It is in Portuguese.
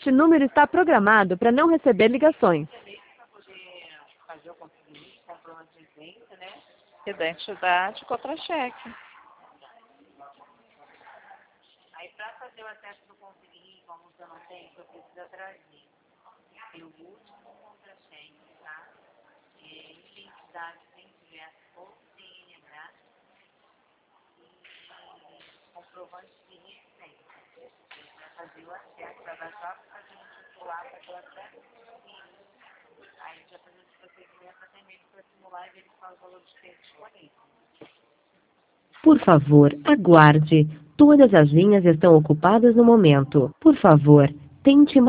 Este número está programado para não receber ligações. Fazer o contribuinte, comprovante de renda, né? Identidade, contra-cheque. Aí, para fazer o acesso do contribuinte, como você não tem, eu preciso trazer o último contra-cheque, tá? Identidade sem diverso ou CNH e comprovante de residência. Para fazer o acesso, para dar só para fazer um titular, para fazer o acesso. Aí a gente vai fazer esse procedimento até mesmo para simular e verificar o valor de tempo disponível. Por favor, aguarde. Todas as linhas estão ocupadas no momento. Por favor, tente mais.